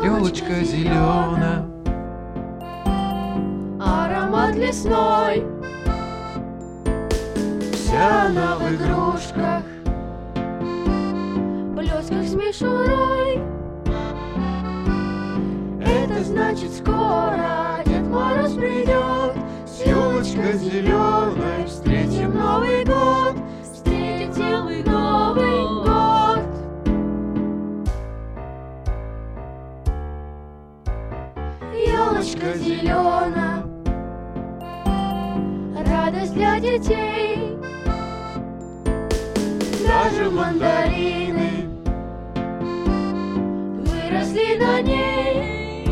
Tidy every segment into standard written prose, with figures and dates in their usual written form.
елочка зелена, аромат лесной, вся она в игрушках, блесках с мишурой. Это значит, скоро Дед Мороз придет, с елочкой зеленой встретим Новый год, встретим Новый год. Елочка зелена, радость для детей, даже мандарины выросли на ней.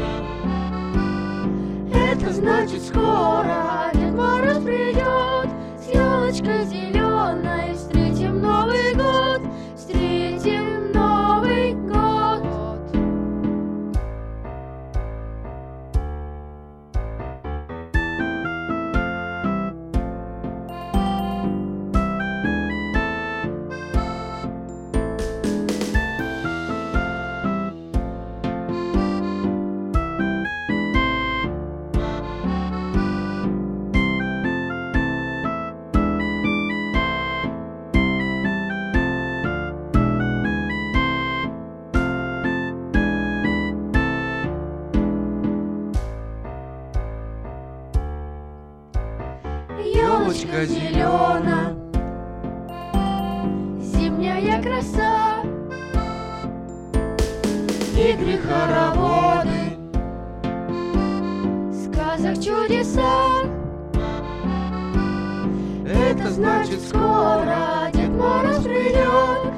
Это значит, скоро Дед Мороз придет, с елочкой зеленой встретим Новый год, встретим Новый год. Елочка зелена, зимняя краса, игры, хороводы, сказок чудеса. Это значит, скоро Дед Мороз придет,